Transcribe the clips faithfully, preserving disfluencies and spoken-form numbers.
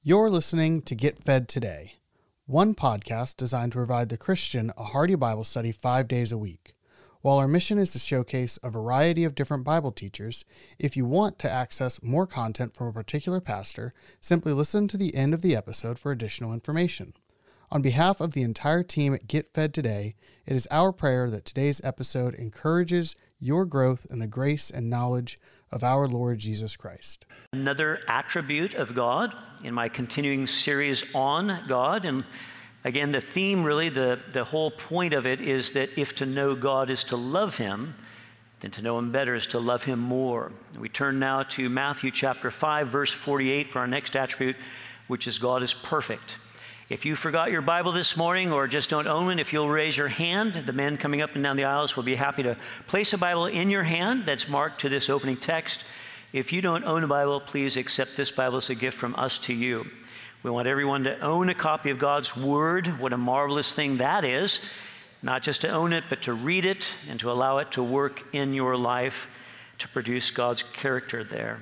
You're listening to Get Fed Today, one podcast designed to provide the Christian a hearty Bible study five days a week. While our mission is to showcase a variety of different Bible teachers, if you want to access more content from a particular pastor, simply listen to the end of the episode for additional information. On behalf of the entire team at Get Fed Today, it is our prayer that today's episode encourages your growth in the grace and knowledge of our Lord Jesus Christ. Another attribute of God in my continuing series on God. And again, the theme really, the, the whole point of it is that if to know God is to love Him, then to know Him better is to love Him more. We turn now to Matthew chapter five, verse forty-eight for our next attribute, which is God is perfect. If you forgot your Bible this morning or just don't own one, if you'll raise your hand, the men coming up and down the aisles will be happy to place a Bible in your hand that's marked to this opening text. If you don't own a Bible, please accept this Bible as a gift from us to you. We want everyone to own a copy of God's Word. What a marvelous thing that is. Not just to own it, but to read it and to allow it to work in your life to produce God's character there.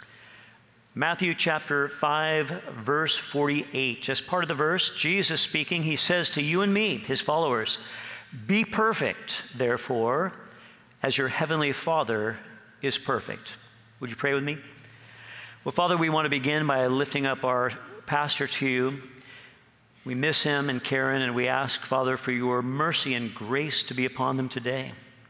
Matthew chapter five, verse forty-eight, just part of the verse, Jesus speaking, He says to you and me, His followers, "Be perfect, therefore, as your heavenly Father is perfect." Would you pray with me? Well, Father, we want to begin by lifting up our pastor to you. We miss him and Karen, and we ask, Father, for your mercy and grace to be upon them today.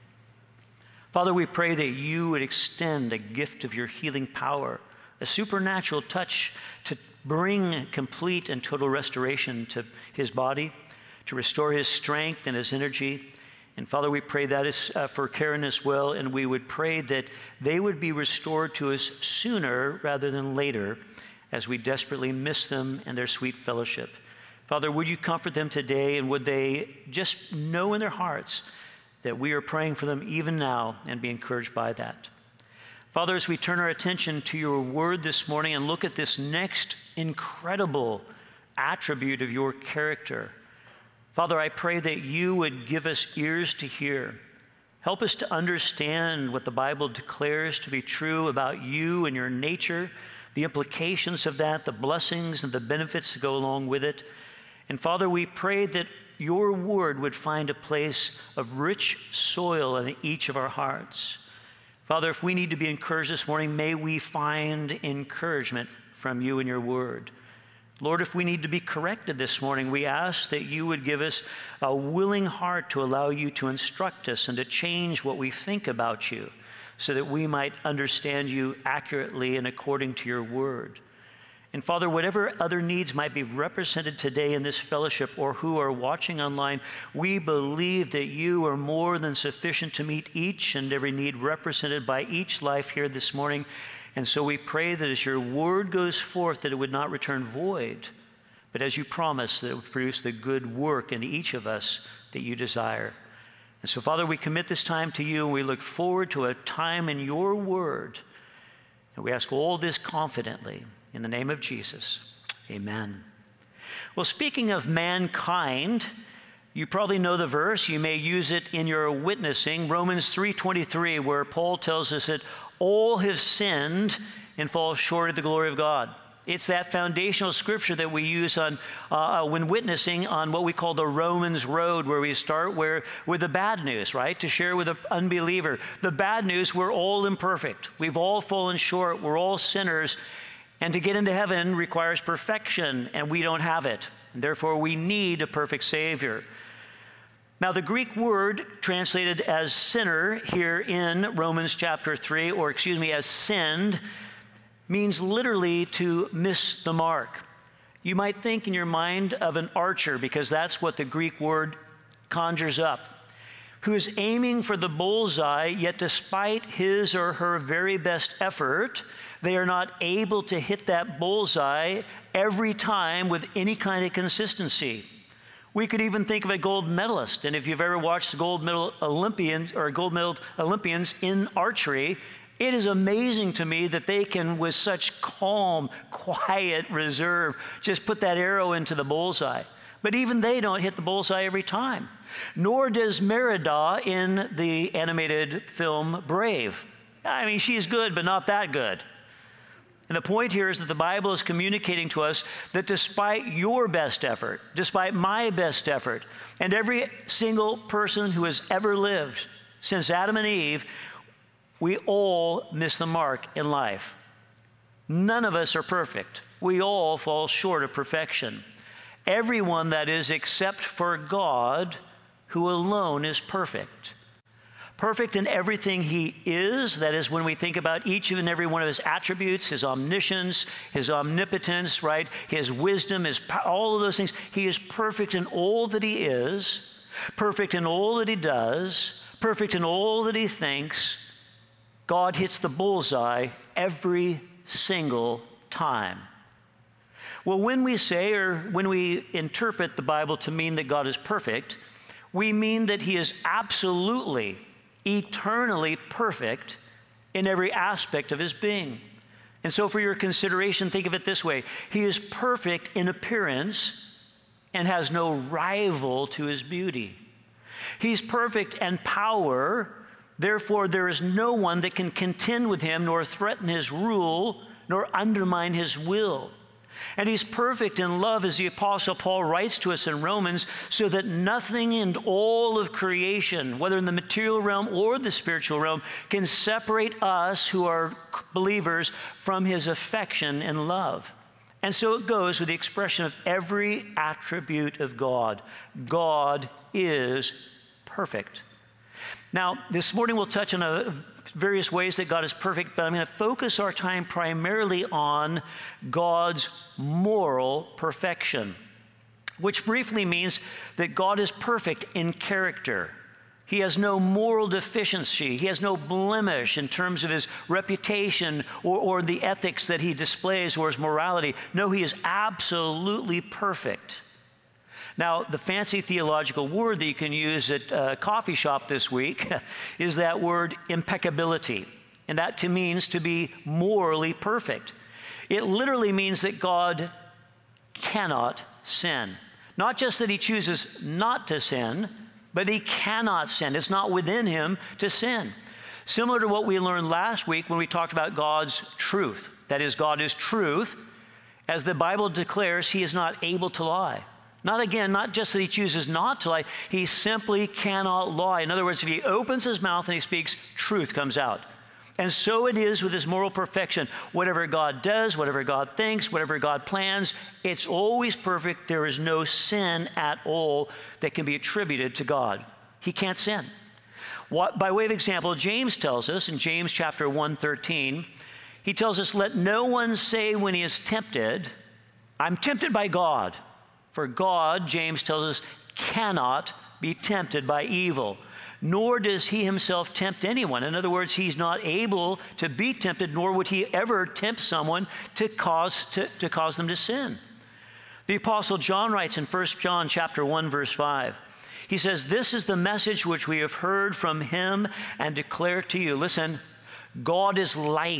Father, we pray that you would extend a gift of your healing power, a supernatural touch to bring complete and total restoration to his body, to restore his strength and his energy. And Father, we pray that is uh, for Karen as well, and we would pray that they would be restored to us sooner rather than later as we desperately miss them and their sweet fellowship. Father, would you comfort them today, and would they just know in their hearts that we are praying for them even now and be encouraged by that. Father, as we turn our attention to your word this morning and look at this next incredible attribute of your character, Father, I pray that you would give us ears to hear. Help us to understand what the Bible declares to be true about you and your nature, the implications of that, the blessings and the benefits that go along with it. And Father, we pray that your word would find a place of rich soil in each of our hearts. Father, if we need to be encouraged this morning, may we find encouragement from you and your word. Lord, if we need to be corrected this morning, we ask that you would give us a willing heart to allow you to instruct us and to change what we think about you so that we might understand you accurately and according to your word. And Father, whatever other needs might be represented today in this fellowship or who are watching online, we believe that you are more than sufficient to meet each and every need represented by each life here this morning. And so we pray that as your word goes forth, that it would not return void, but as you promised, that it would produce the good work in each of us that you desire. And so, Father, we commit this time to you, and we look forward to a time in your word. And we ask all this confidently in the name of Jesus. Amen. Well, speaking of mankind, you probably know the verse. You may use it in your witnessing. Romans three twenty-three, where Paul tells us that all have sinned and fall short of the glory of God. It's that foundational scripture that we use on uh, when witnessing on what we call the Romans road, where we start where with the bad news, right? To share with an unbeliever. The bad news, we're all imperfect. We've all fallen short. We're all sinners. And to get into heaven requires perfection, and we don't have it. And therefore, we need a perfect Savior. Now, the Greek word translated as sinner here in Romans chapter three, or excuse me, as sinned, means literally to miss the mark. You might think in your mind of an archer, because that's what the Greek word conjures up, who is aiming for the bullseye, yet despite his or her very best effort, they are not able to hit that bullseye every time with any kind of consistency. We could even think of a gold medalist, and if you've ever watched the gold medal Olympians or gold medal Olympians in archery, it is amazing to me that they can, with such calm, quiet reserve, just put that arrow into the bullseye. But even they don't hit the bullseye every time. Nor does Merida in the animated film Brave. I mean, she's good, but not that good. And the point here is that the Bible is communicating to us that despite your best effort, despite my best effort, and every single person who has ever lived since Adam and Eve, we all miss the mark in life. None of us are perfect. We all fall short of perfection. Everyone, that is, except for God, who alone is perfect. Perfect in everything he is. That is, when we think about each and every one of his attributes, his omniscience, his omnipotence, right? His wisdom, his power, all of those things. He is perfect in all that he is, perfect in all that he does, perfect in all that he thinks. God hits the bullseye every single time. Well, when we say, or when we interpret the Bible to mean that God is perfect, we mean that he is absolutely, eternally perfect in every aspect of his being. And so for your consideration, think of it this way. He is perfect in appearance and has no rival to his beauty. He's perfect in power. Therefore, there is no one that can contend with him, nor threaten his rule, nor undermine his will. And he's perfect in love, as the Apostle Paul writes to us in Romans, so that nothing in all of creation, whether in the material realm or the spiritual realm, can separate us who are believers from his affection and love. And so it goes with the expression of every attribute of God. God is perfect. Now, this morning we'll touch on a various ways that God is perfect, but I'm going to focus our time primarily on God's moral perfection, which briefly means that God is perfect in character. He has no moral deficiency. He has no blemish in terms of his reputation or, or the ethics that he displays or his morality. No, he is absolutely perfect. Now, the fancy theological word that you can use at a coffee shop this week is that word impeccability. And that to means to be morally perfect. It literally means that God cannot sin. Not just that he chooses not to sin, but he cannot sin. It's not within him to sin. Similar to what we learned last week when we talked about God's truth. That is, God is truth. As the Bible declares, he is not able to lie. Not again, not just that he chooses not to lie, he simply cannot lie. In other words, if he opens his mouth and he speaks, truth comes out. And so it is with his moral perfection. Whatever God does, whatever God thinks, whatever God plans, it's always perfect. There is no sin at all that can be attributed to God. He can't sin. What, by way of example, James tells us in James chapter one thirteen, he tells us, let no one say when he is tempted, I'm tempted by God. For God, James tells us, cannot be tempted by evil, nor does he himself tempt anyone. In other words, he's not able to be tempted, nor would he ever tempt someone to cause, to, to cause them to sin. The Apostle John writes in First John chapter one, verse five, he says, this is the message which we have heard from him and declare to you. Listen, God is light,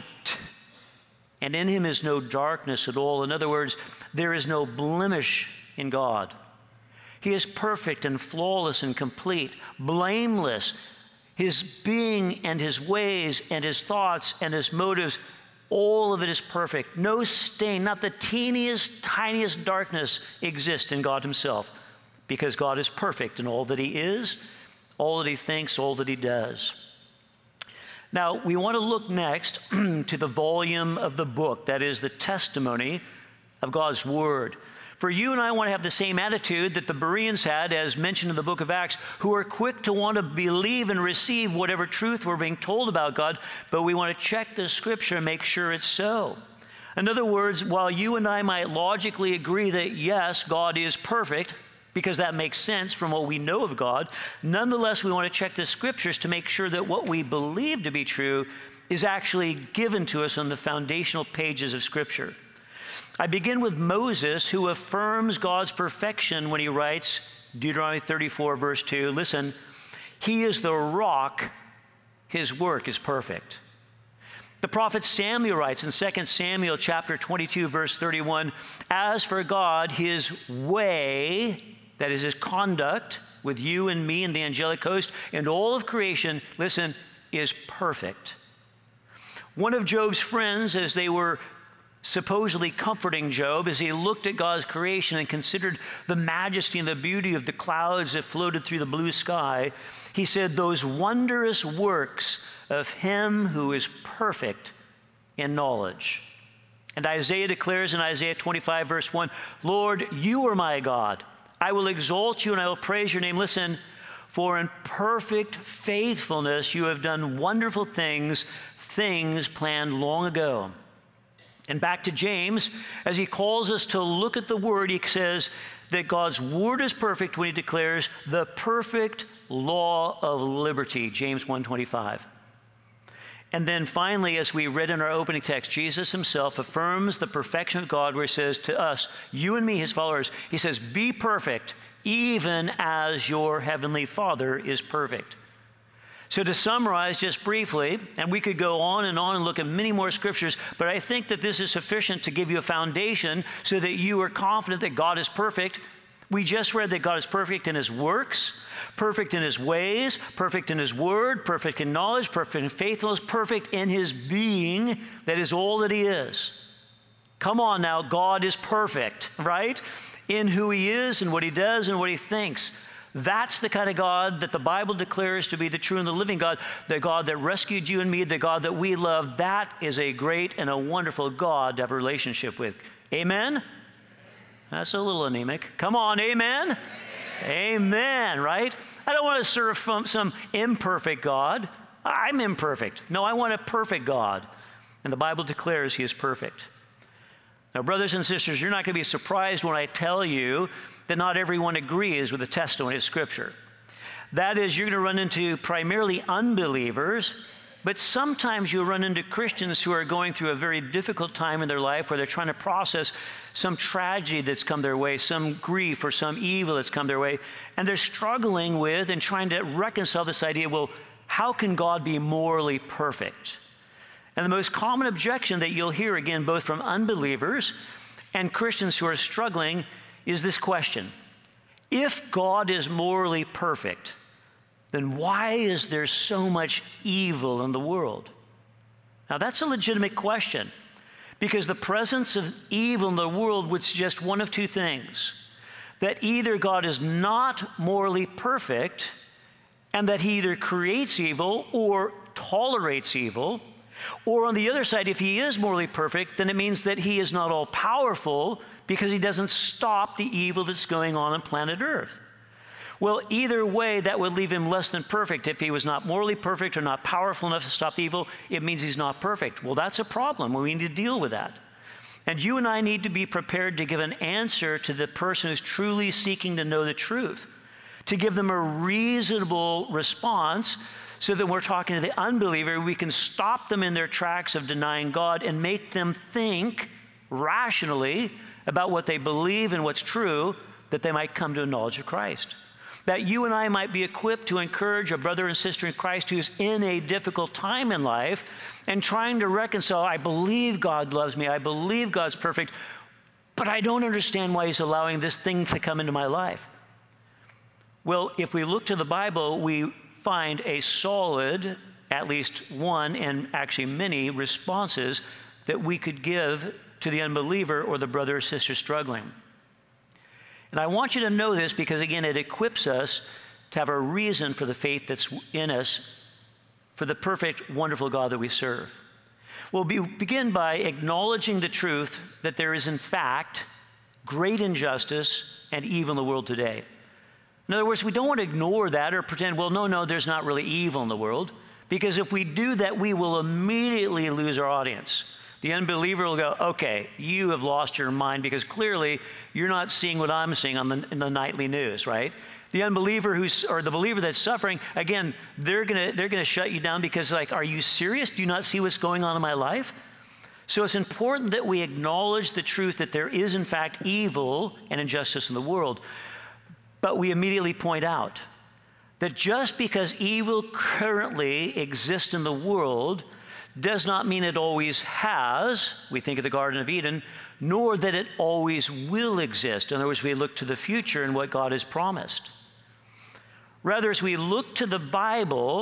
and in him is no darkness at all. In other words, there is no blemish in God. He is perfect and flawless and complete, blameless. His being and his ways and his thoughts and his motives, all of it is perfect. No stain, not the teeniest, tiniest darkness exists in God himself, because God is perfect in all that he is, all that he thinks, all that he does. Now, we want to look next to the volume of the book, that is the testimony of God's word. For you and I want to have the same attitude that the Bereans had, as mentioned in the book of Acts, who are quick to want to believe and receive whatever truth we're being told about God, but we want to check the scripture and make sure it's so. In other words, while you and I might logically agree that yes, God is perfect, because that makes sense from what we know of God, nonetheless, we want to check the scriptures to make sure that what we believe to be true is actually given to us on the foundational pages of Scripture. I begin with Moses, who affirms God's perfection when he writes, Deuteronomy thirty-four, verse two, listen, he is the rock, his work is perfect. The prophet Samuel writes in Second Samuel chapter twenty-two, verse thirty-one, as for God, his way, that is his conduct with you and me and the angelic host and all of creation, listen, is perfect. One of Job's friends, as they were supposedly comforting Job as he looked at God's creation and considered the majesty and the beauty of the clouds that floated through the blue sky. He said, "Those wondrous works of him who is perfect in knowledge." And Isaiah declares in Isaiah twenty-five, verse one, "Lord, you are my God. I will exalt you and I will praise your name." Listen, "For in perfect faithfulness you have done wonderful things, things planned long ago." And back to James, as he calls us to look at the Word, he says that God's Word is perfect when he declares the perfect law of liberty, James one twenty-five. And then finally, as we read in our opening text, Jesus himself affirms the perfection of God where he says to us, you and me, his followers, he says, "Be perfect, even as your heavenly Father is perfect." So to summarize just briefly, and we could go on and on and look at many more scriptures, but I think that this is sufficient to give you a foundation so that you are confident that God is perfect. We just read that God is perfect in his works, perfect in his ways, perfect in his word, perfect in knowledge, perfect in faithfulness, perfect in his being. That is all that he is. Come on now, God is perfect, right? In who he is and what he does and what he thinks. That's the kind of God that the Bible declares to be the true and the living God, the God that rescued you and me, the God that we love. That is a great and a wonderful God to have a relationship with. Amen? That's a little anemic. Come on, amen? Amen, amen, right? I don't want to serve some imperfect God. I'm imperfect. No, I want a perfect God. And the Bible declares he is perfect. Now, brothers and sisters, you're not going to be surprised when I tell you that not everyone agrees with the testimony of Scripture. That is, you're going to run into primarily unbelievers, but sometimes you'll run into Christians who are going through a very difficult time in their life where they're trying to process some tragedy that's come their way, some grief or some evil that's come their way, and they're struggling with and trying to reconcile this idea, well, how can God be morally perfect? And the most common objection that you'll hear, again, both from unbelievers and Christians who are struggling, is this question: if God is morally perfect, then why is there so much evil in the world? Now, that's a legitimate question, because the presence of evil in the world would suggest one of two things: that either God is not morally perfect, and that he either creates evil or tolerates evil, or on the other side, if he is morally perfect, then it means that he is not all-powerful because he doesn't stop the evil that's going on on planet Earth. Well, either way, that would leave him less than perfect. If he was not morally perfect or not powerful enough to stop the evil, it means he's not perfect. Well, that's a problem. We need to deal with that. And you and I need to be prepared to give an answer to the person who's truly seeking to know the truth, to give them a reasonable response so that when we're talking to the unbeliever, we can stop them in their tracks of denying God and make them think rationally about what they believe and what's true, that they might come to a knowledge of Christ. That you and I might be equipped to encourage a brother and sister in Christ who's in a difficult time in life and trying to reconcile, I believe God loves me, I believe God's perfect, but I don't understand why he's allowing this thing to come into my life. Well, if we look to the Bible, we find a solid, at least one, and actually many responses that we could give to the unbeliever or the brother or sister struggling. And I want you to know this because, again, it equips us to have a reason for the faith that's in us, for the perfect, wonderful God that we serve. We'll be, begin by acknowledging the truth that there is, in fact, great injustice and evil in the world today. In other words, we don't want to ignore that or pretend, well, no, no, there's not really evil in the world, because if we do that, we will immediately lose our audience. The unbeliever will go, okay, you have lost your mind because clearly you're not seeing what I'm seeing on the, in the nightly news, right? The unbeliever who's, or the believer that's suffering, again, they're gonna they're gonna shut you down because, like, are you serious? Do you not see what's going on in my life? So it's important that we acknowledge the truth that there is, in fact, evil and injustice in the world. But we immediately point out that just because evil currently exists in the world does not mean it always has, we think of the Garden of Eden, nor that it always will exist. In other words, we look to the future and what God has promised. Rather, as we look to the Bible,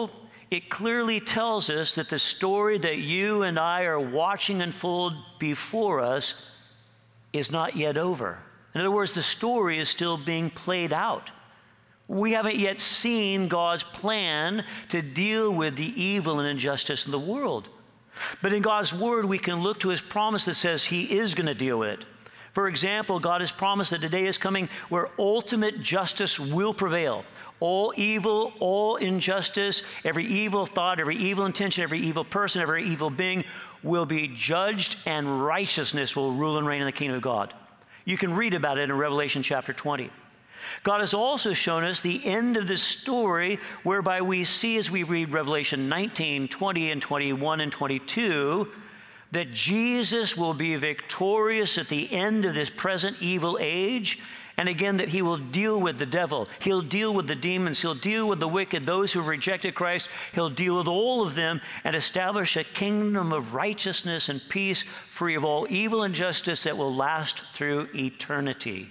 it clearly tells us that the story that you and I are watching unfold before us is not yet over. In other words, the story is still being played out. We haven't yet seen God's plan to deal with the evil and injustice in the world. But in God's word, we can look to his promise that says he is going to deal with it. For example, God has promised that a day is coming where ultimate justice will prevail. All evil, all injustice, every evil thought, every evil intention, every evil person, every evil being will be judged, and righteousness will rule and reign in the kingdom of God. You can read about it in Revelation chapter twenty. God has also shown us the end of this story, whereby we see, as we read Revelation nineteen, twenty, and twenty-one and twenty-two, that Jesus will be victorious at the end of this present evil age, and again that he will deal with the devil. He'll deal with the demons. He'll deal with the wicked, those who have rejected Christ. He'll deal with all of them and establish a kingdom of righteousness and peace, free of all evil and injustice, that will last through eternity.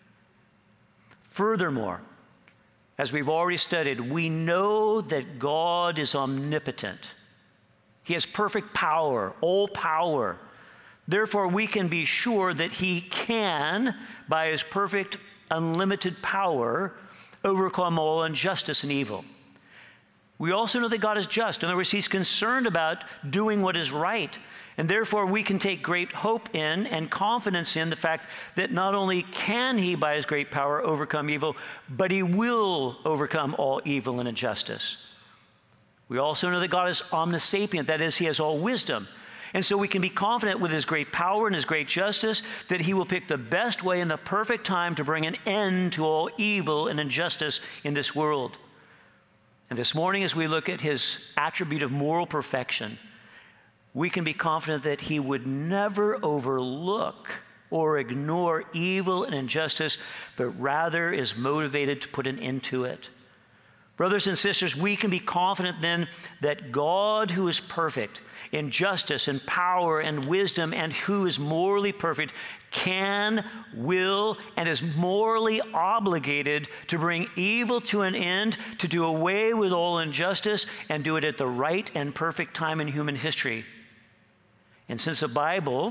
Furthermore, as we've already studied, we know that God is omnipotent. He has perfect power, all power. Therefore, we can be sure that he can, by his perfect, unlimited power, overcome all injustice and evil. We also know that God is just. In other words, he's concerned about doing what is right. And therefore, we can take great hope in and confidence in the fact that not only can he, by his great power, overcome evil, but he will overcome all evil and injustice. We also know that God is omnisapient. That is, he has all wisdom. And so we can be confident with his great power and his great justice that he will pick the best way and the perfect time to bring an end to all evil and injustice in this world. And this morning, as we look at his attribute of moral perfection, we can be confident that he would never overlook or ignore evil and injustice, but rather is motivated to put an end to it. Brothers and sisters, we can be confident then that God, who is perfect in justice and power and wisdom, and who is morally perfect, can, will, and is morally obligated to bring evil to an end, to do away with all injustice, and do it at the right and perfect time in human history. And since the Bible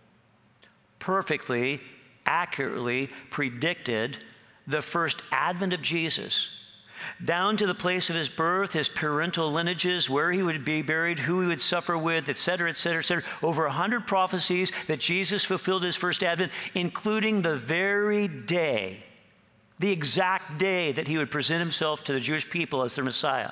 perfectly, accurately predicted the first advent of Jesus, down to the place of his birth, his parental lineages, where he would be buried, who he would suffer with, et cetera, et cetera, et cetera. Over a hundred prophecies that Jesus fulfilled his first advent, including the very day, the exact day that he would present himself to the Jewish people as their Messiah.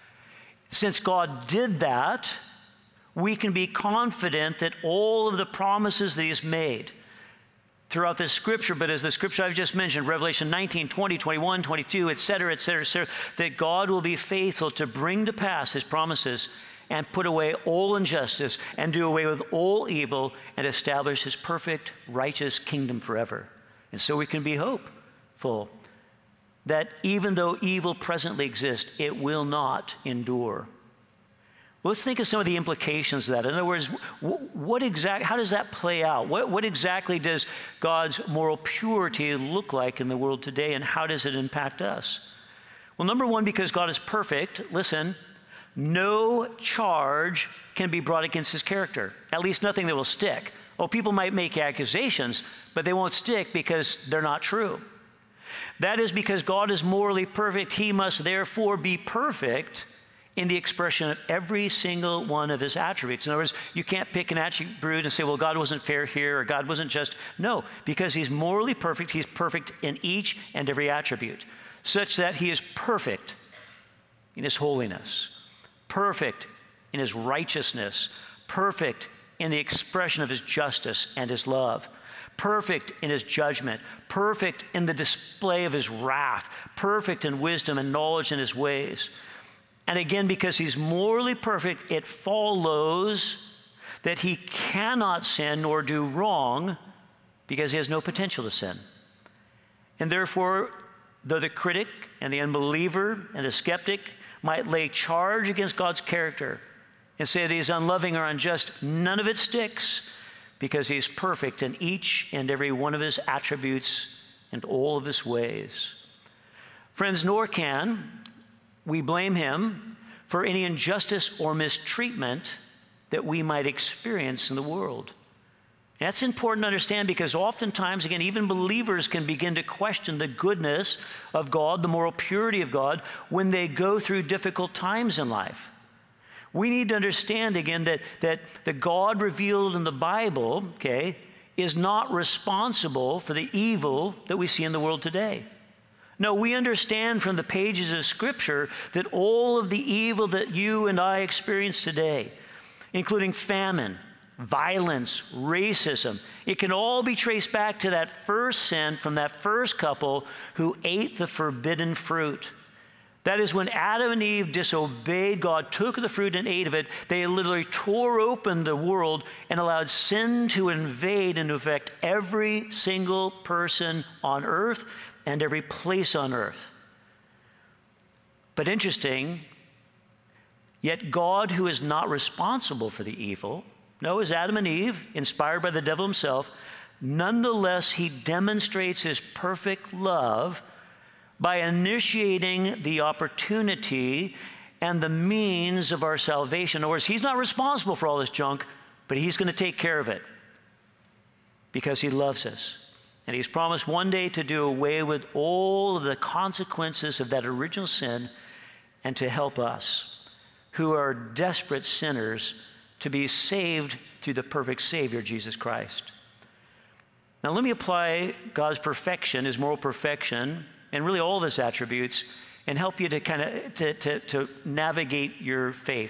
Since God did that, we can be confident that all of the promises that he has made throughout this scripture, but as the scripture I've just mentioned, Revelation nineteen, twenty, twenty-one, twenty-two, et cetera, et cetera, et cetera, that God will be faithful to bring to pass his promises and put away all injustice and do away with all evil and establish his perfect, righteous kingdom forever. And so we can be hopeful that even though evil presently exists, it will not endure. Let's think of some of the implications of that. In other words, what exact, how does that play out? What, what exactly does God's moral purity look like in the world today, and how does it impact us? Well, number one, because God is perfect, listen, no charge can be brought against his character, at least nothing that will stick. Oh, people might make accusations, but they won't stick because they're not true. That is because God is morally perfect. He must therefore be perfect in the expression of every single one of his attributes. In other words, you can't pick an attribute and say, well, God wasn't fair here, or God wasn't just. No, because he's morally perfect, he's perfect in each and every attribute, such that he is perfect in his holiness, perfect in his righteousness, perfect in the expression of his justice and his love, perfect in his judgment, perfect in the display of his wrath, perfect in wisdom and knowledge in his ways. And again, because he's morally perfect, it follows that he cannot sin nor do wrong because he has no potential to sin. And therefore, though the critic and the unbeliever and the skeptic might lay charge against God's character and say that he's unloving or unjust, none of it sticks because he's perfect in each and every one of his attributes and all of his ways. Friends, nor can we blame him for any injustice or mistreatment that we might experience in the world. That's important to understand because oftentimes, again, even believers can begin to question the goodness of God, the moral purity of God, when they go through difficult times in life. We need to understand, again, that, that the God revealed in the Bible, okay, is not responsible for the evil that we see in the world today. No, we understand from the pages of Scripture that all of the evil that you and I experience today, including famine, violence, racism, it can all be traced back to that first sin from that first couple who ate the forbidden fruit. That is, when Adam and Eve disobeyed God, took the fruit and ate of it, they literally tore open the world and allowed sin to invade and to affect every single person on earth and every place on earth. But interesting, yet God, who is not responsible for the evil, no, as Adam and Eve, inspired by the devil himself, nonetheless, he demonstrates his perfect love by initiating the opportunity and the means of our salvation. In other words, he's not responsible for all this junk, but he's going to take care of it because he loves us. And he's promised one day to do away with all of the consequences of that original sin and to help us, who are desperate sinners, to be saved through the perfect Savior, Jesus Christ. Now let me apply God's perfection, his moral perfection, and really all of his attributes, and help you to kind of to, to, to navigate your faith.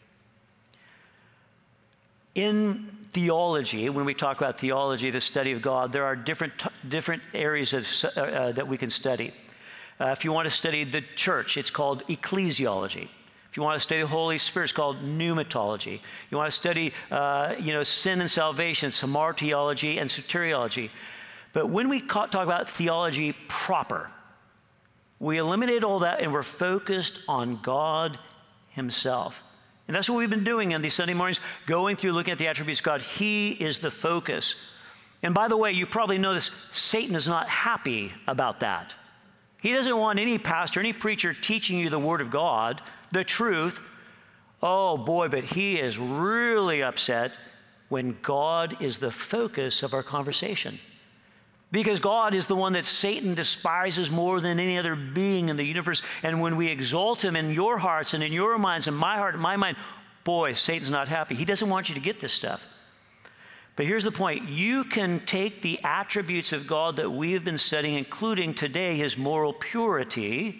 In theology, when we talk about theology, the study of God, there are different different areas of, uh, uh, that we can study. Uh, if you want to study the church, it's called ecclesiology. If you want to study the Holy Spirit, it's called pneumatology. You want to study, uh, you know, sin and salvation, it's hamartiology and soteriology. But when we talk about theology proper, we eliminate all that and we're focused on God himself. And that's what we've been doing on these Sunday mornings, going through looking at the attributes of God. He is the focus. And by the way, you probably know this, Satan is not happy about that. He doesn't want any pastor, any preacher teaching you the Word of God, the truth. Oh boy, but he is really upset when God is the focus of our conversation. Because God is the one that Satan despises more than any other being in the universe. And when we exalt him in your hearts and in your minds and my heart and my mind, boy, Satan's not happy. He doesn't want you to get this stuff. But here's the point. You can take the attributes of God that we have been studying, including today his moral purity,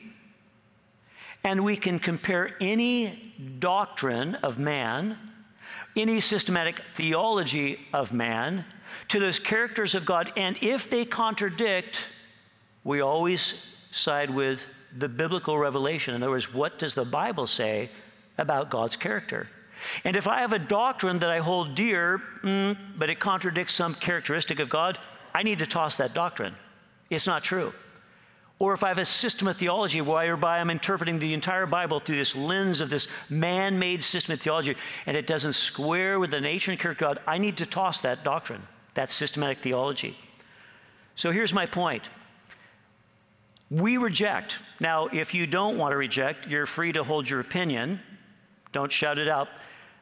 and we can compare any doctrine of man, any systematic theology of man, to those characters of God. And if they contradict, we always side with the biblical revelation. In other words, what does the Bible say about God's character? And if I have a doctrine that I hold dear, mm, but it contradicts some characteristic of God, I need to toss that doctrine. It's not true. Or if I have a system of theology whereby I'm interpreting the entire Bible through this lens of this man-made system of theology, and it doesn't square with the nature and character of God, I need to toss that doctrine, that systematic theology. So here's my point. We reject. Now, if you don't want to reject, you're free to hold your opinion. Don't shout it out.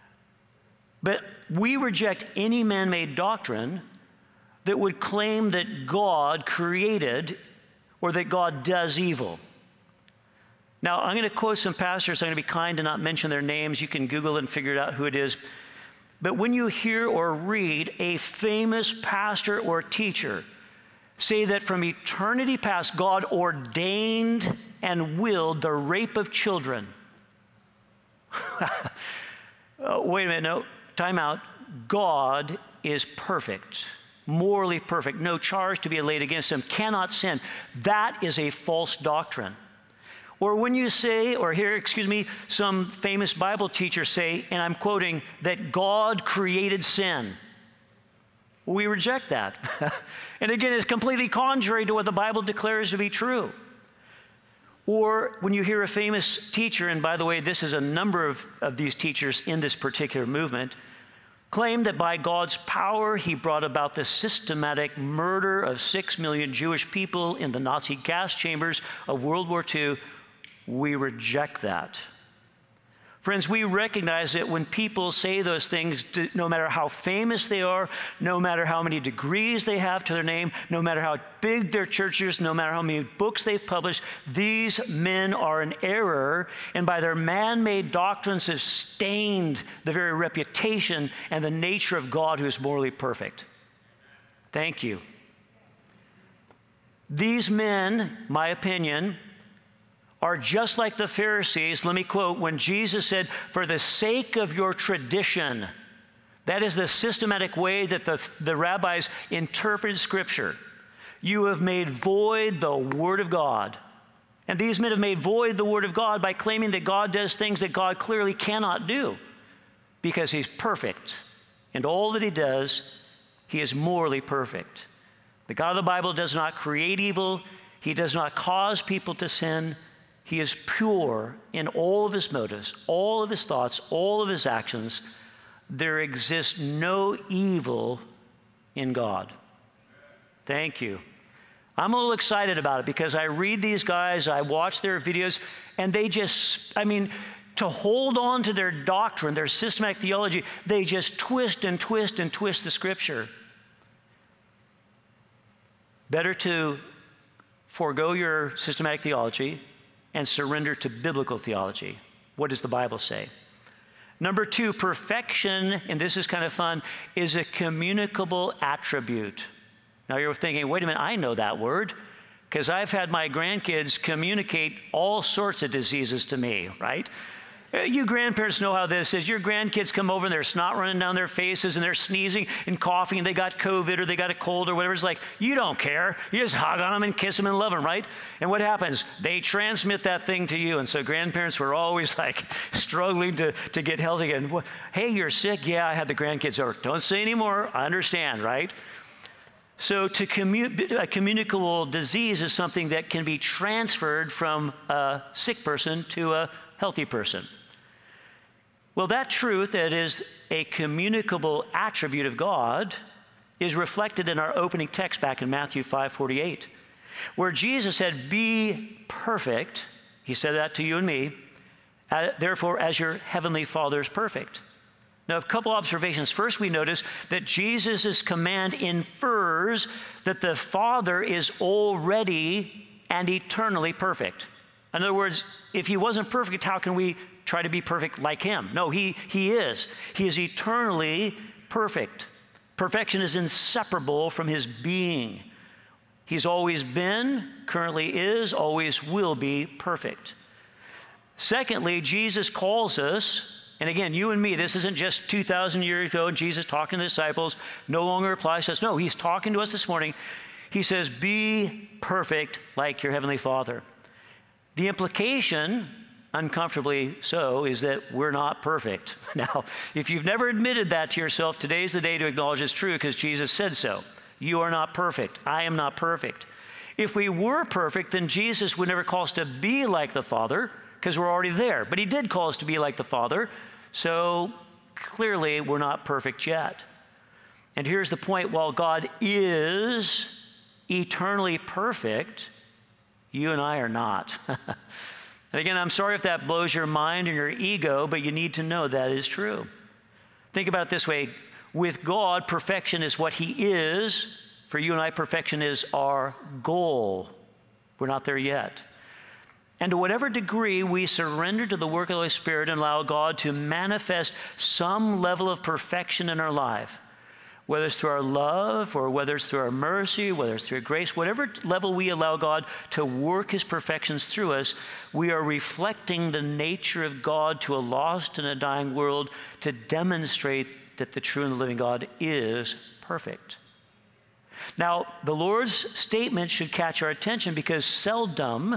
But we reject any man-made doctrine that would claim that God created or that God does evil. Now, I'm going to quote some pastors. I'm going to be kind and not mention their names. You can Google it and figure out who it is. But when you hear or read a famous pastor or teacher say that from eternity past, God ordained and willed the rape of children. oh, wait a minute, no, time out. God is perfect. Morally perfect, no charge to be laid against him, cannot sin. That is a false doctrine. Or when you say, or hear, excuse me, some famous Bible teacher say, and I'm quoting, that God created sin. We reject that. And again, it's completely contrary to what the Bible declares to be true. Or when you hear a famous teacher, and by the way, this is a number of, of these teachers in this particular movement, claim that by God's power, he brought about the systematic murder of six million Jewish people in the Nazi gas chambers of World War Two. We reject that. Friends, we recognize that when people say those things, no matter how famous they are, no matter how many degrees they have to their name, no matter how big their church is, no matter how many books they've published, these men are in error, and by their man-made doctrines have stained the very reputation and the nature of God who is morally perfect. Thank you. These men, my opinion, are just like the Pharisees. Let me quote, when Jesus said, for the sake of your tradition, that is the systematic way that the, the rabbis interpreted Scripture, you have made void the Word of God. And these men have made void the Word of God by claiming that God does things that God clearly cannot do because He's perfect. And all that He does, He is morally perfect. The God of the Bible does not create evil. He does not cause people to sin. He is pure in all of His motives, all of His thoughts, all of His actions. There exists no evil in God. Thank you. I'm a little excited about it because I read these guys, I watch their videos, and they just, I mean, to hold on to their doctrine, their systematic theology, they just twist and twist and twist the Scripture. Better to forego your systematic theology and surrender to biblical theology. What does the Bible say? Number two, perfection, and this is kind of fun, is a communicable attribute. Now you're thinking, wait a minute, I know that word, because I've had my grandkids communicate all sorts of diseases to me, right? You grandparents know how this is. Your grandkids come over and they're snot running down their faces and they're sneezing and coughing and they got COVID or they got a cold or whatever. It's like, you don't care. You just hug on them and kiss them and love them, right? And what happens? They transmit that thing to you. And so grandparents were always like struggling to, to get healthy again. Hey, you're sick? Yeah, I had the grandkids over. Don't say anymore. I understand, right? So to commu- a communicable disease is something that can be transferred from a sick person to a healthy person. Well, that truth, that is a communicable attribute of God, is reflected in our opening text back in Matthew five forty-eight, where Jesus said, be perfect. He said that to you and me. Therefore, as your heavenly Father is perfect. Now, a couple observations. First, we notice that Jesus' command infers that the Father is already and eternally perfect. In other words, if He wasn't perfect, how can we try to be perfect like Him? No, he, he is. He is eternally perfect. Perfection is inseparable from His being. He's always been, currently is, always will be perfect. Secondly, Jesus calls us, and again, you and me, this isn't just two thousand years ago, Jesus talking to the disciples, no longer applies to us. No, He's talking to us this morning. He says, be perfect like your Heavenly Father. The implication, uncomfortably so, is that we're not perfect. Now, if you've never admitted that to yourself, today's the day to acknowledge it's true because Jesus said so. You are not perfect. I am not perfect. If we were perfect, then Jesus would never call us to be like the Father because we're already there. But He did call us to be like the Father, so clearly we're not perfect yet. And here's the point. While God is eternally perfect, you and I are not. And again, I'm sorry if that blows your mind and your ego, but you need to know that is true. Think about it this way. With God, perfection is what He is. For you and I, perfection is our goal. We're not there yet. And to whatever degree we surrender to the work of the Holy Spirit and allow God to manifest some level of perfection in our life, whether it's through our love or whether it's through our mercy, whether it's through grace, whatever level we allow God to work His perfections through us, we are reflecting the nature of God to a lost and a dying world to demonstrate that the true and the living God is perfect. Now, the Lord's statement should catch our attention because seldom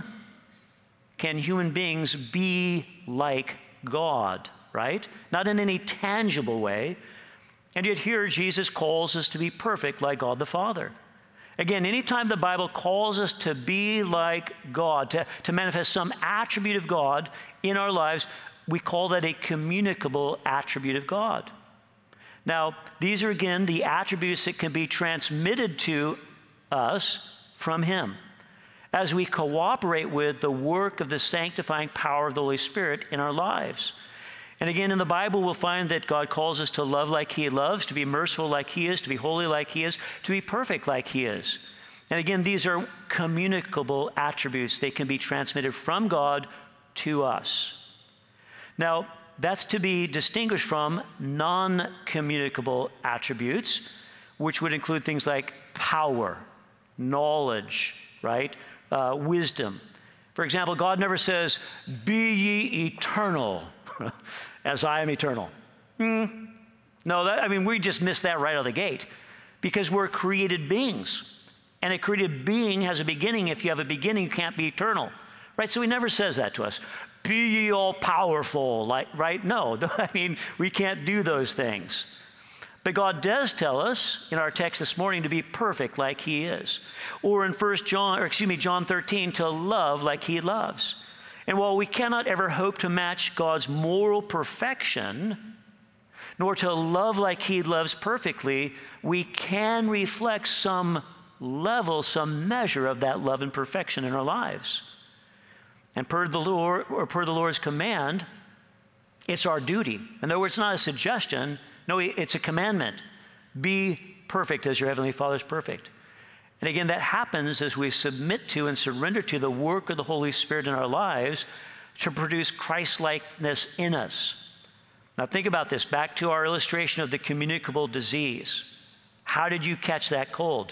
can human beings be like God, right? Not in any tangible way. And yet here Jesus calls us to be perfect like God the Father. Again, anytime the Bible calls us to be like God, to, to manifest some attribute of God in our lives, we call that a communicable attribute of God. Now, these are again the attributes that can be transmitted to us from Him as we cooperate with the work of the sanctifying power of the Holy Spirit in our lives. And again, in the Bible, we'll find that God calls us to love like he loves, to be merciful like he is, to be holy like he is, to be perfect like he is. And again, these are communicable attributes. They can be transmitted from God to us. Now, that's to be distinguished from non-communicable attributes, which would include things like power, knowledge, right? Uh, wisdom. For example, God never says, "Be ye eternal, as I am eternal." Hmm. No, that, I mean, we just missed that right out of the gate, because we're created beings. And a created being has a beginning. If you have a beginning, you can't be eternal, right? So he never says that to us. Be ye all powerful, like, right? No, I mean, we can't do those things. But God does tell us in our text this morning to be perfect like he is. Or in First John, or excuse me, John thirteen, to love like he loves. And while we cannot ever hope to match God's moral perfection, nor to love like he loves perfectly, we can reflect some level, some measure of that love and perfection in our lives. And per the Lord, or per the Lord's command, it's our duty. In other words, it's not a suggestion. No, it's a commandment. Be perfect as your heavenly Father is perfect. And again, that happens as we submit to and surrender to the work of the Holy Spirit in our lives to produce Christ-likeness in us. Now think about this. Back to our illustration of the communicable disease. How did you catch that cold?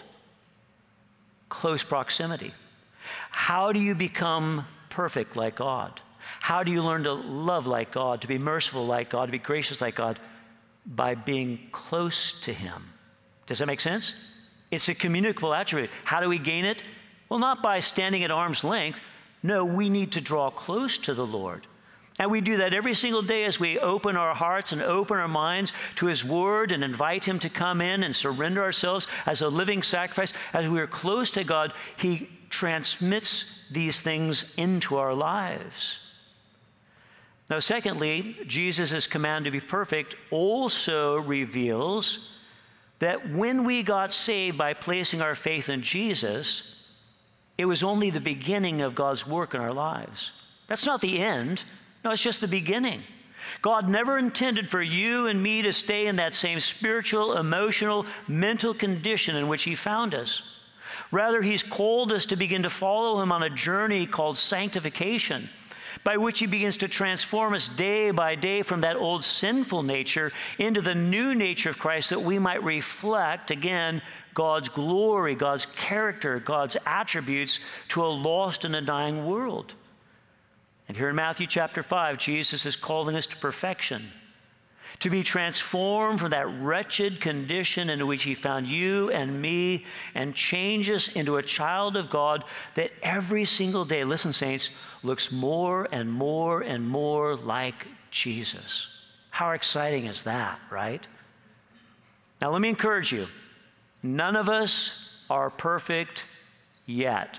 Close proximity. How do you become perfect like God? How do you learn to love like God, to be merciful like God, to be gracious like God? By being close to him. Does that make sense? It's a communicable attribute. How do we gain it? Well, not by standing at arm's length. No, we need to draw close to the Lord. And we do that every single day as we open our hearts and open our minds to his word and invite him to come in and surrender ourselves as a living sacrifice. As we are close to God, he transmits these things into our lives. Now, secondly, Jesus' command to be perfect also reveals that when we got saved by placing our faith in Jesus, it was only the beginning of God's work in our lives. That's not the end. No, it's just the beginning. God never intended for you and me to stay in that same spiritual, emotional, mental condition in which he found us. Rather, he's called us to begin to follow him on a journey called sanctification, by which he begins to transform us day by day from that old sinful nature into the new nature of Christ, that we might reflect, again, God's glory, God's character, God's attributes to a lost and a dying world. And here in Matthew chapter five, Jesus is calling us to perfection, to be transformed from that wretched condition into which he found you and me, and change us into a child of God that every single day, listen, saints, looks more and more and more like Jesus. How exciting is that, right? Now, let me encourage you. None of us are perfect yet,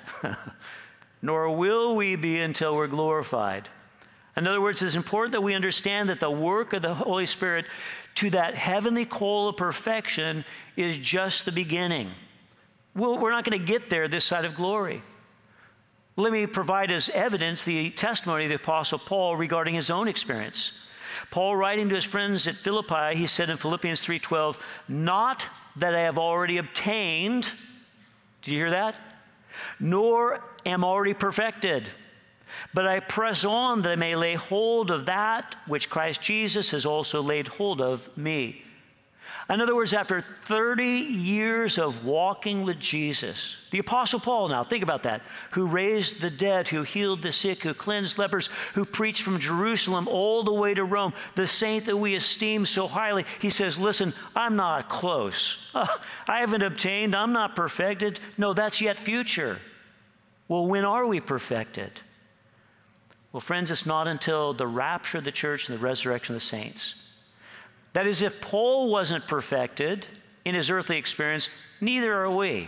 nor will we be until we're glorified. In other words, it's important that we understand that the work of the Holy Spirit to that heavenly call of perfection is just the beginning. We'll, we're not going to get there this side of glory. Let me provide as evidence the testimony of the Apostle Paul regarding his own experience. Paul, writing to his friends at Philippi, he said in Philippians three twelve, "Not that I have already obtained," did you hear that? "Nor am already perfected, but I press on that I may lay hold of that which Christ Jesus has also laid hold of me." In other words, after thirty years of walking with Jesus, the Apostle Paul now, think about that, who raised the dead, who healed the sick, who cleansed lepers, who preached from Jerusalem all the way to Rome, the saint that we esteem so highly, he says, listen, I'm not close. Uh, I haven't obtained. I'm not perfected. No, that's yet future. Well, when are we perfected? Well, friends, it's not until the rapture of the church and the resurrection of the saints. That is, if Paul wasn't perfected in his earthly experience, neither are we.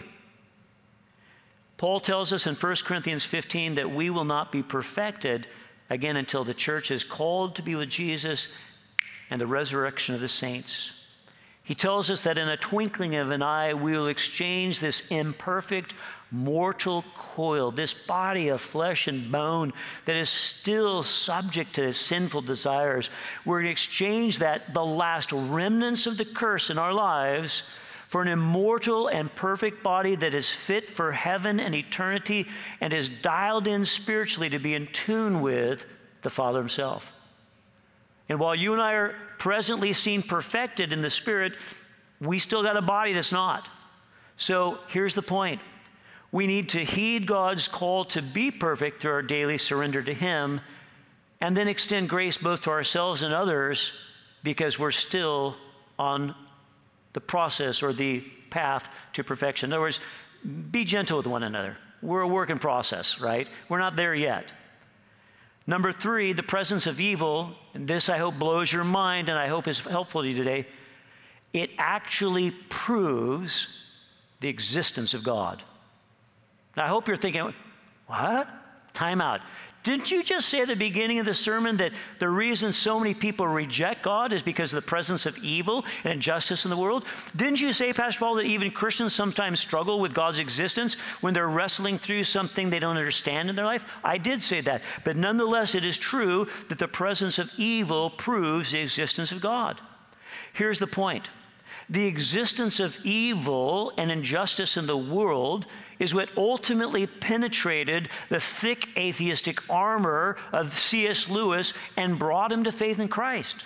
Paul tells us in First Corinthians fifteen that we will not be perfected, again, until the church is called to be with Jesus and the resurrection of the saints. He tells us that in a twinkling of an eye, we will exchange this imperfect, mortal coil, this body of flesh and bone that is still subject to sinful desires. We're going to exchange that, the last remnants of the curse in our lives, for an immortal and perfect body that is fit for heaven and eternity and is dialed in spiritually to be in tune with the Father himself. And while you and I are presently seen perfected in the Spirit, we still got a body that's not. So here's the point. We need to heed God's call to be perfect through our daily surrender to Him, and then extend grace both to ourselves and others, because we're still on the process or the path to perfection. In other words, be gentle with one another. We're a work in process, right? We're not there yet. Number three, the presence of evil, and this I hope blows your mind and I hope is helpful to you today. It actually proves the existence of God. Now, I hope you're thinking, what? Time out. Didn't you just say at the beginning of the sermon that the reason so many people reject God is because of the presence of evil and injustice in the world? Didn't you say, Pastor Paul, that even Christians sometimes struggle with God's existence when they're wrestling through something they don't understand in their life? I did say that. But nonetheless, it is true that the presence of evil proves the existence of God. Here's the point. The existence of evil and injustice in the world is what ultimately penetrated the thick atheistic armor of C S Lewis and brought him to faith in Christ.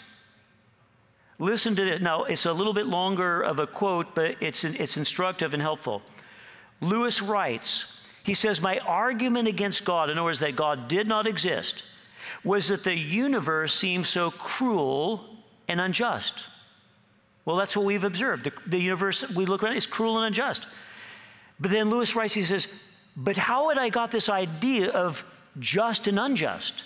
Listen to this. Now, it's a little bit longer of a quote, but it's, it's instructive and helpful. Lewis writes, he says, my argument against God, in other words, that God did not exist, was that the universe seemed so cruel and unjust. Well, that's what we've observed. The, the universe, we look around, is cruel and unjust. But then Lewis writes, he says, but how had I got this idea of just and unjust?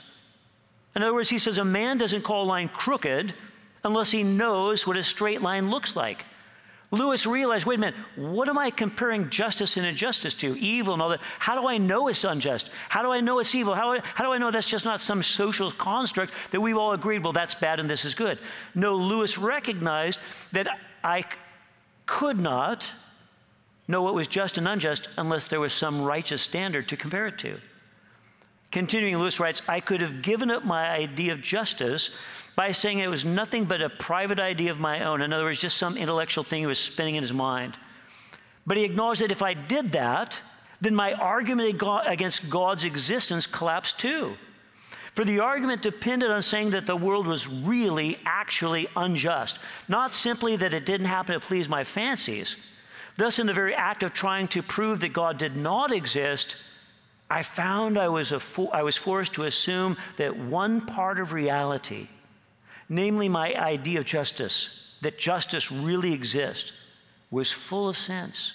In other words, he says, a man doesn't call a line crooked unless he knows what a straight line looks like. Lewis realized, wait a minute, what am I comparing justice and injustice to? Evil and all that. How do I know it's unjust? How do I know it's evil? How, how do I know that's just not some social construct that we've all agreed, well, that's bad and this is good? No, Lewis recognized that I could not know what was just and unjust unless there was some righteous standard to compare it to. Continuing, Lewis writes, I could have given up my idea of justice by saying it was nothing but a private idea of my own. In other words, just some intellectual thing he was spinning in his mind. But he acknowledged that if I did that, then my argument against God's existence collapsed too. For the argument depended on saying that the world was really, actually unjust, not simply that it didn't happen to please my fancies. Thus, in the very act of trying to prove that God did not exist, I found I was, a fo- I was forced to assume that one part of reality, namely my idea of justice, that justice really exists, was full of sense.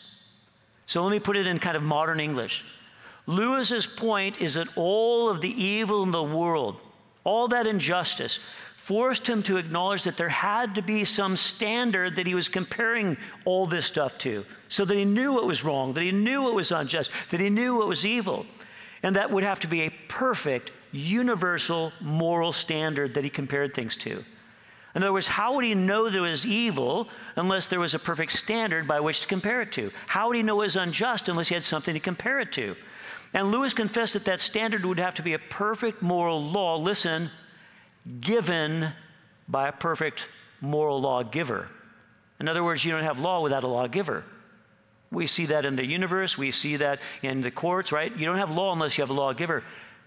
So let me put it in kind of modern English. Lewis's point is that all of the evil in the world, all that injustice, forced him to acknowledge that there had to be some standard that he was comparing all this stuff to, so that he knew what was wrong, that he knew what was unjust, that he knew what was evil. And that would have to be a perfect, universal moral standard that he compared things to. In other words, how would he know there was evil unless there was a perfect standard by which to compare it to? How would he know it was unjust unless he had something to compare it to? And Lewis confessed that that standard would have to be a perfect moral law, listen, given by a perfect moral lawgiver. In other words, you don't have law without a lawgiver. We see that in the universe. We see that in the courts, right? You don't have law unless you have a lawgiver.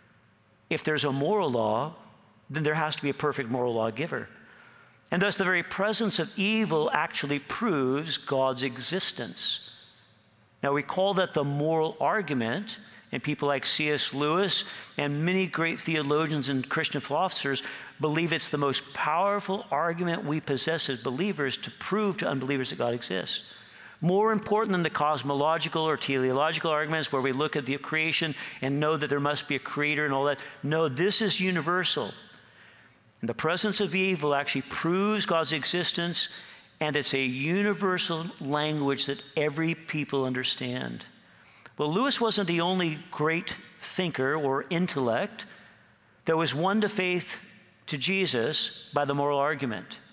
If there's a moral law, then there has to be a perfect moral lawgiver. And thus the very presence of evil actually proves God's existence. Now we call that the moral argument, and people like C S Lewis and many great theologians and Christian philosophers believe it's the most powerful argument we possess as believers to prove to unbelievers that God exists. More important than the cosmological or teleological arguments where we look at the creation and know that there must be a creator and all that. No, this is universal. And the presence of evil actually proves God's existence, and it's a universal language that every people understand. Well, Lewis wasn't the only great thinker or intellect that was won to faith to Jesus by the moral argument.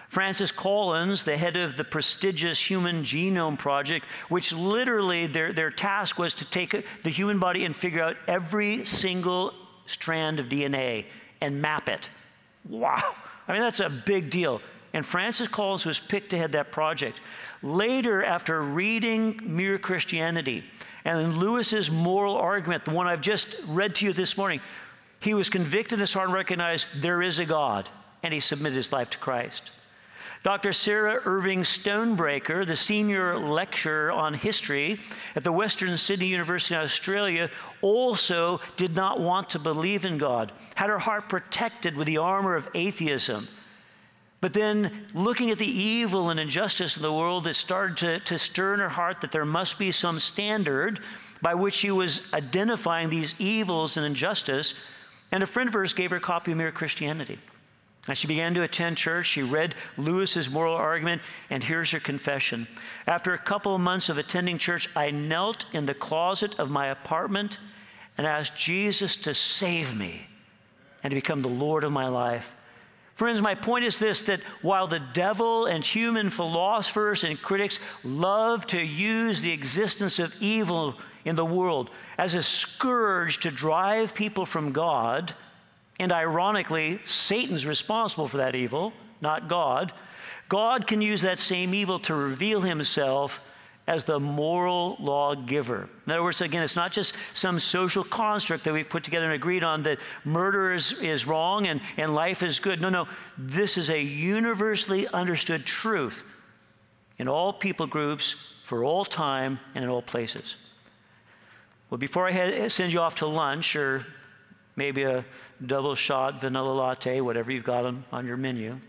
Francis Collins, the head of the prestigious Human Genome Project, which literally their, their task was to take the human body and figure out every single strand of D N A and map it. Wow. I mean, that's a big deal. And Francis Collins was picked to head that project. Later, after reading Mere Christianity and in Lewis's moral argument, the one I've just read to you this morning, he was convicted in his heart and recognized there is a God, and he submitted his life to Christ. Doctor Sarah Irving Stonebreaker, the senior lecturer on history at the Western Sydney University in Australia, also did not want to believe in God, had her heart protected with the armor of atheism. But then, looking at the evil and injustice in the world, it started to, to stir in her heart that there must be some standard by which she was identifying these evils and injustice. And a friend of hers gave her a copy of Mere Christianity. As she began to attend church, she read Lewis's moral argument, and here's her confession. After a couple of months of attending church, I knelt in the closet of my apartment and asked Jesus to save me and to become the Lord of my life. Friends, my point is this, that while the devil and human philosophers and critics love to use the existence of evil in the world as a scourge to drive people from God, and ironically, Satan's responsible for that evil, not God, God can use that same evil to reveal himself as the moral lawgiver. In other words, again, it's not just some social construct that we've put together and agreed on that murder is, is wrong and, and life is good. No, no, this is a universally understood truth in all people groups, for all time, and in all places. Well, before I head, send you off to lunch, or maybe a double shot vanilla latte, whatever you've got on, on your menu,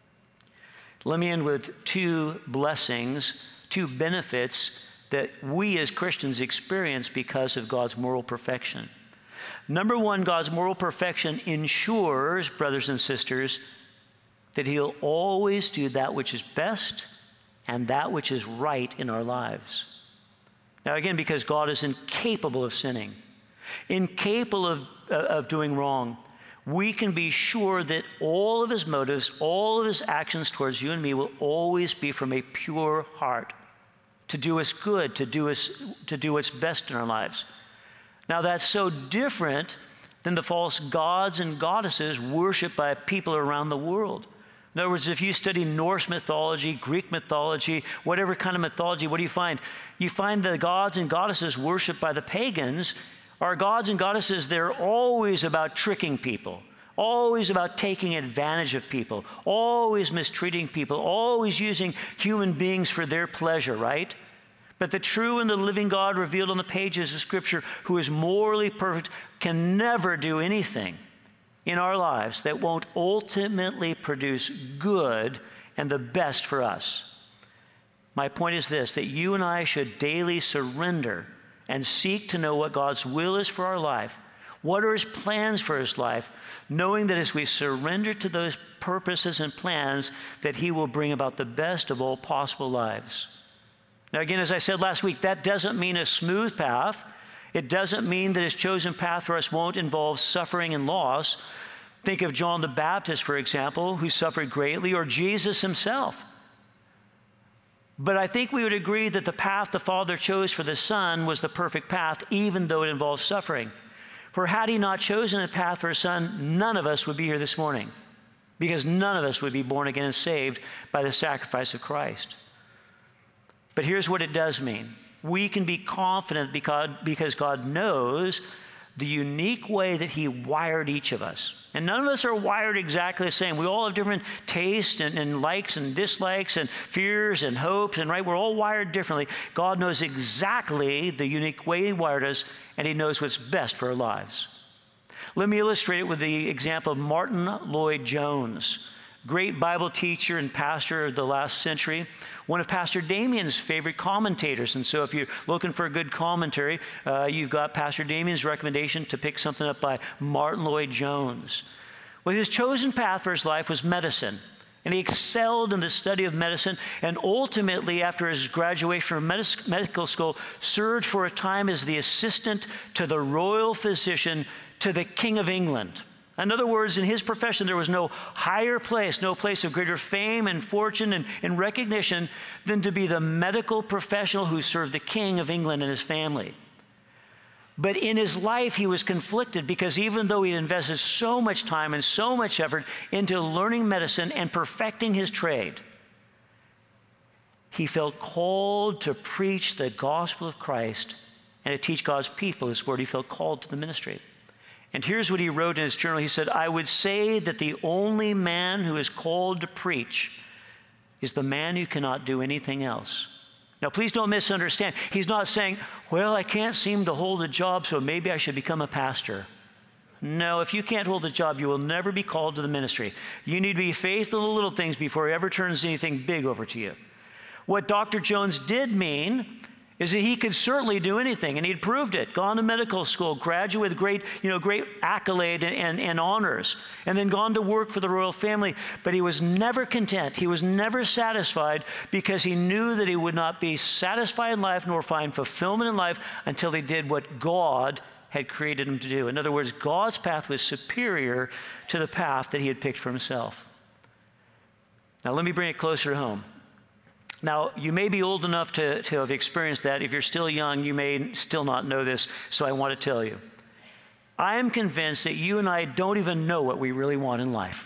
let me end with two blessings, two benefits that we as Christians experience because of God's moral perfection. Number one, God's moral perfection ensures, brothers and sisters, that he'll always do that which is best and that which is right in our lives. Now again, because God is incapable of sinning, incapable of, uh, of doing wrong, we can be sure that all of his motives, all of his actions towards you and me will always be from a pure heart, to do us good, to do us, to do what's best in our lives. Now that's so different than the false gods and goddesses worshipped by people around the world. In other words, if you study Norse mythology, Greek mythology, whatever kind of mythology, what do you find? You find the gods and goddesses worshipped by the pagans are gods and goddesses. They're always about tricking people, always about taking advantage of people, always mistreating people, always using human beings for their pleasure, right? But the true and the living God revealed on the pages of Scripture, who is morally perfect, can never do anything in our lives that won't ultimately produce good and the best for us. My point is this, that you and I should daily surrender and seek to know what God's will is for our life. What are his plans for his life, knowing that as we surrender to those purposes and plans, that he will bring about the best of all possible lives. Now again, as I said last week, that doesn't mean a smooth path. It doesn't mean that his chosen path for us won't involve suffering and loss. Think of John the Baptist, for example, who suffered greatly, or Jesus himself. But I think we would agree that the path the Father chose for the Son was the perfect path, even though it involved suffering. For had he not chosen a path for his Son, none of us would be here this morning, because none of us would be born again and saved by the sacrifice of Christ. But here's what it does mean. We can be confident because, because God knows the unique way that he wired each of us. And none of us are wired exactly the same. We all have different tastes and, and likes and dislikes and fears and hopes, and right, we're all wired differently. God knows exactly the unique way he wired us, and he knows what's best for our lives. Let me illustrate it with the example of Martin Lloyd-Jones, great Bible teacher and pastor of the last century, one of Pastor Damien's favorite commentators. And so if you're looking for a good commentary, uh, you've got Pastor Damien's recommendation to pick something up by Martin Lloyd-Jones. Well, his chosen path for his life was medicine. And he excelled in the study of medicine, and ultimately, after his graduation from medic- medical school, served for a time as the assistant to the royal physician to the King of England. In other words, in his profession, there was no higher place, no place of greater fame and fortune and, and recognition than to be the medical professional who served the King of England and his family. But in his life, he was conflicted because even though he invested so much time and so much effort into learning medicine and perfecting his trade, he felt called to preach the gospel of Christ and to teach God's people his word. He felt called to the ministry. And here's what he wrote in his journal. He said, I would say that the only man who is called to preach is the man who cannot do anything else. Now, please don't misunderstand. He's not saying, well, I can't seem to hold a job, so maybe I should become a pastor. No, if you can't hold a job, you will never be called to the ministry. You need to be faithful in the little things before he ever turns anything big over to you. What Doctor Jones did mean is that he could certainly do anything, and he'd proved it. Gone to medical school, graduated with great, you know, great accolade and, and, and honors, and then gone to work for the royal family. But he was never content. He was never satisfied because he knew that he would not be satisfied in life nor find fulfillment in life until he did what God had created him to do. In other words, God's path was superior to the path that he had picked for himself. Now, let me bring it closer to home. Now, you may be old enough to, to have experienced that. If you're still young, you may still not know this, so I want to tell you. I am convinced that you and I don't even know what we really want in life.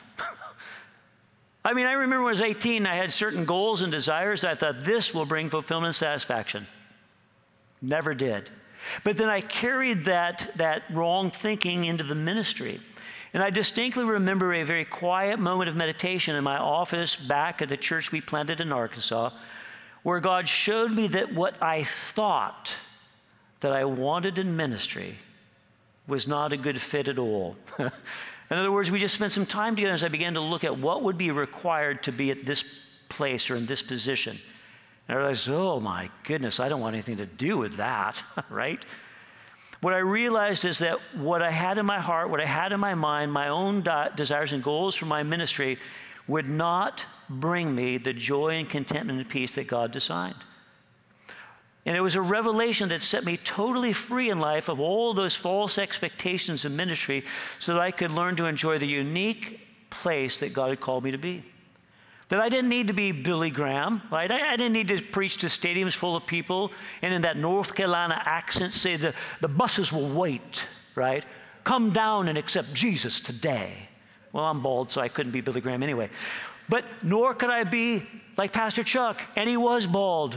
I mean, I remember when I was eighteen, I had certain goals and desires. I thought this will bring fulfillment and satisfaction. Never did. But then I carried that, that wrong thinking into the ministry. And I distinctly remember a very quiet moment of meditation in my office back at the church we planted in Arkansas, where God showed me that what I thought that I wanted in ministry was not a good fit at all. In other words, we just spent some time together as I began to look at what would be required to be at this place or in this position. And I realized, oh my goodness, I don't want anything to do with that, right? What I realized is that what I had in my heart, what I had in my mind, my own de- desires and goals for my ministry would not bring me the joy and contentment and peace that God designed. And it was a revelation that set me totally free in life of all those false expectations of ministry so that I could learn to enjoy the unique place that God had called me to be. That I didn't need to be Billy Graham, right? I, I didn't need to preach to stadiums full of people and in that North Carolina accent say the, the buses will wait, right? Come down and accept Jesus today. Well, I'm bald, so I couldn't be Billy Graham anyway. But nor could I be like Pastor Chuck, and he was bald.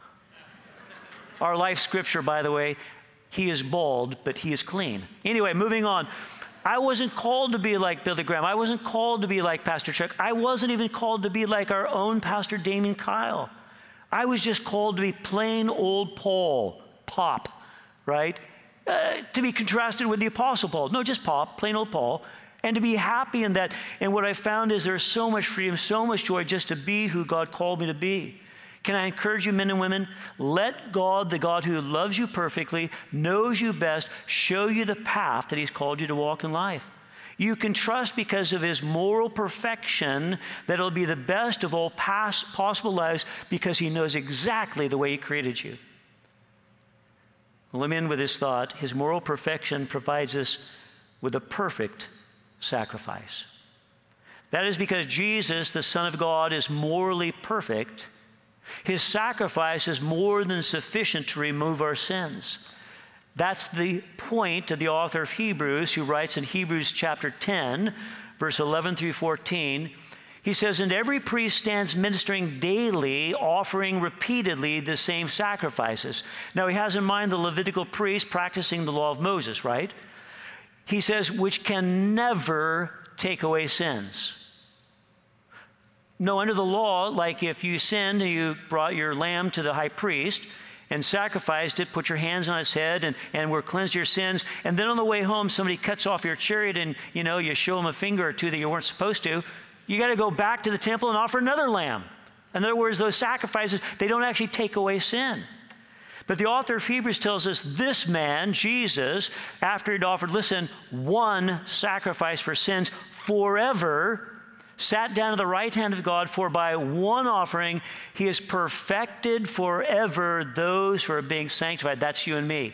Our life scripture, by the way, he is bald, but he is clean. Anyway, moving on. I wasn't called to be like Billy Graham. I wasn't called to be like Pastor Chuck. I wasn't even called to be like our own Pastor Damien Kyle. I was just called to be plain old Paul, Pop, right? Uh, to be contrasted with the Apostle Paul. No, just Pop, plain old Paul. And to be happy in that. And what I found is there's so much freedom, so much joy just to be who God called me to be. Can I encourage you, men and women? Let God, the God who loves you perfectly, knows you best, show you the path that he's called you to walk in life. You can trust because of his moral perfection that it'll be the best of all past possible lives because he knows exactly the way he created you. Well, let me end with this thought. His moral perfection provides us with a perfect sacrifice. That is because Jesus, the Son of God, is morally perfect. His sacrifice is more than sufficient to remove our sins. That's the point of the author of Hebrews, who writes in Hebrews chapter ten, verse eleven through fourteen. He says, and every priest stands ministering daily, offering repeatedly the same sacrifices. Now he has in mind the Levitical priest practicing the law of Moses, right? He says, which can never take away sins. No, under the law, like if you sinned and you brought your lamb to the high priest and sacrificed it, put your hands on its head and, and were cleansed of your sins, and then on the way home somebody cuts off your chariot and, you know, you show them a finger or two that you weren't supposed to, you got to go back to the temple and offer another lamb. In other words, those sacrifices, they don't actually take away sin. But the author of Hebrews tells us this man, Jesus, after he'd offered, listen, one sacrifice for sins forever, sat down at the right hand of God, for by one offering he has perfected forever those who are being sanctified. That's you and me.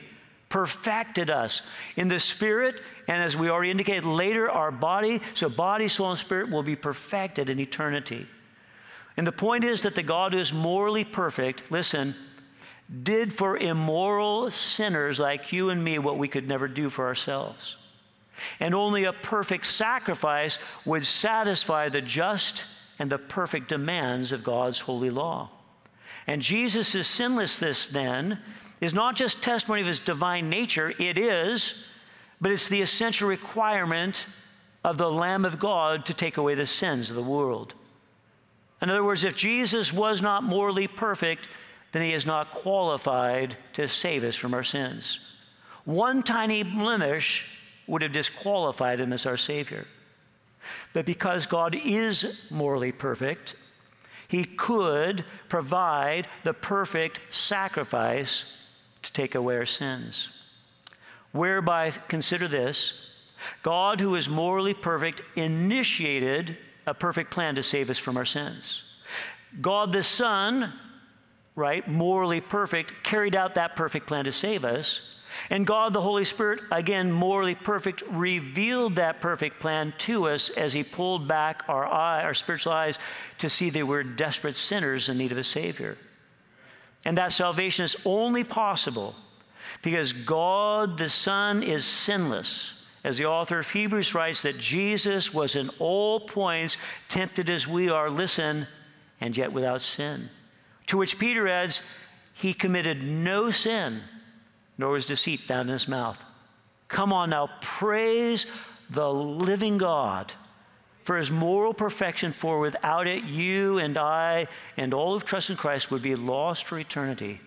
perfected us in the spirit, and as we already indicated later, our body, so body, soul, and spirit will be perfected in eternity. And the point is that the God who is morally perfect, listen, did for immoral sinners like you and me what we could never do for ourselves. And only a perfect sacrifice would satisfy the just and the perfect demands of God's holy law. And Jesus' sinlessness then is not just testimony of his divine nature, it is, but it's the essential requirement of the Lamb of God to take away the sins of the world. In other words, if Jesus was not morally perfect, then he is not qualified to save us from our sins. One tiny blemish would have disqualified him as our Savior. But because God is morally perfect, he could provide the perfect sacrifice to take away our sins. Whereby, consider this, God, who is morally perfect, initiated a perfect plan to save us from our sins. God the Son, right, morally perfect, carried out that perfect plan to save us. And God the Holy Spirit, again, morally perfect, revealed that perfect plan to us as he pulled back our eye, our spiritual eyes to see that we're desperate sinners in need of a Savior. And that salvation is only possible because God the Son is sinless. As the author of Hebrews writes, that Jesus was in all points tempted as we are, listen, and yet without sin. To which Peter adds, he committed no sin, nor was deceit found in his mouth. Come on now, praise the living God for his moral perfection, for without it, you and I and all who trust in Christ would be lost for eternity.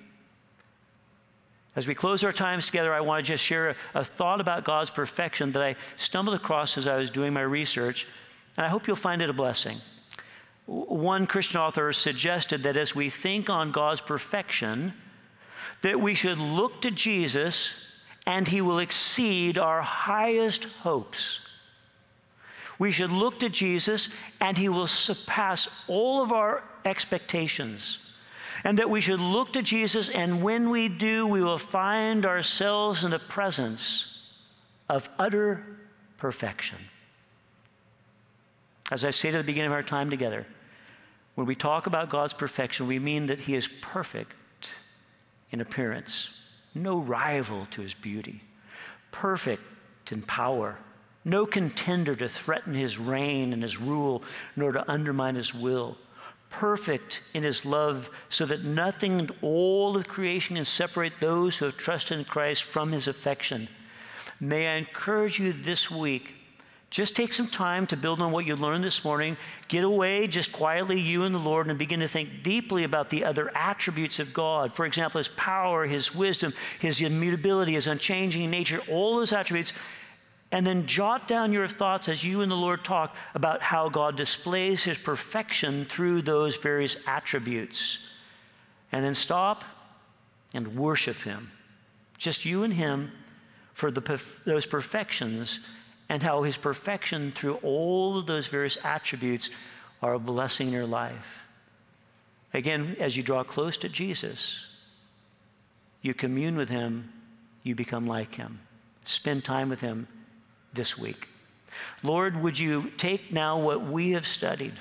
As we close our times together, I want to just share a, a thought about God's perfection that I stumbled across as I was doing my research, and I hope you'll find it a blessing. One Christian author suggested that as we think on God's perfection, that we should look to Jesus and he will exceed our highest hopes. We should look to Jesus and he will surpass all of our expectations. And that we should look to Jesus, and when we do, we will find ourselves in the presence of utter perfection. As I say to the beginning of our time together, when we talk about God's perfection, we mean that he is perfect in appearance, no rival to his beauty, perfect in power, no contender to threaten his reign and his rule, nor to undermine his will, perfect in his love, so that nothing in all of creation can separate those who have trusted in Christ from his affection. May I encourage you this week, just take some time to build on what you learned this morning. Get away just quietly, you and the Lord, and begin to think deeply about the other attributes of God. For example, his power, his wisdom, his immutability, his unchanging nature, all those attributes. And then jot down your thoughts as you and the Lord talk about how God displays his perfection through those various attributes. And then stop and worship him. Just you and him for the, those perfections, and how his perfection through all of those various attributes are a blessing in your life. Again, as you draw close to Jesus, you commune with him, you become like him. Spend time with him this week. Lord, would you take now what we have studied,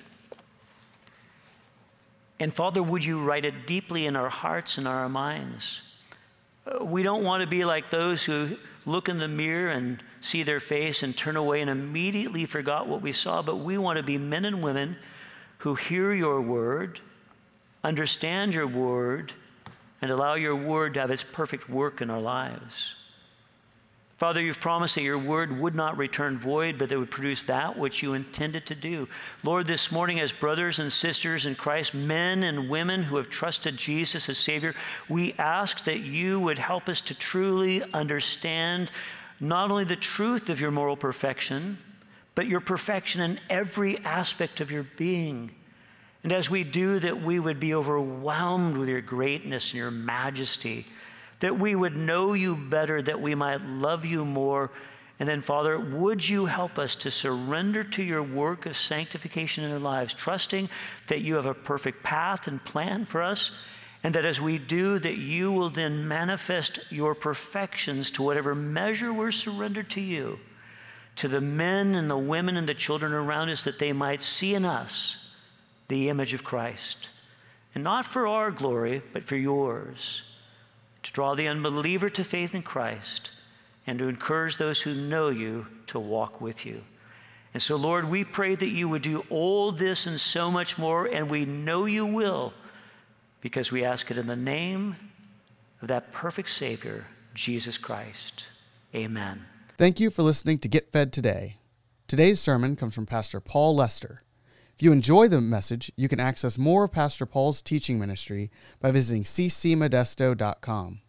and Father, would you write it deeply in our hearts and our minds? We don't want to be like those who look in the mirror and see their face and turn away and immediately forgot what we saw, but we want to be men and women who hear your word, understand your word, and allow your word to have its perfect work in our lives. Father, you've promised that your word would not return void, but that it would produce that which you intended to do. Lord, this morning as brothers and sisters in Christ, men and women who have trusted Jesus as Savior, we ask that you would help us to truly understand not only the truth of your moral perfection, but your perfection in every aspect of your being. And as we do, that we would be overwhelmed with your greatness and your majesty, that we would know you better, that we might love you more. And then, Father, would you help us to surrender to your work of sanctification in our lives, trusting that you have a perfect path and plan for us, And that as we do, that you will then manifest your perfections to whatever measure we're surrendered to you, to the men and the women and the children around us, that they might see in us the image of Christ. And not for our glory, but for yours, to draw the unbeliever to faith in Christ and to encourage those who know you to walk with you. And so, Lord, we pray that you would do all this and so much more, and we know you will, because we ask it in the name of that perfect Savior, Jesus Christ. Amen. Thank you for listening to Get Fed Today. Today's sermon comes from Pastor Paul Lester. If you enjoy the message, you can access more of Pastor Paul's teaching ministry by visiting c c modesto dot com.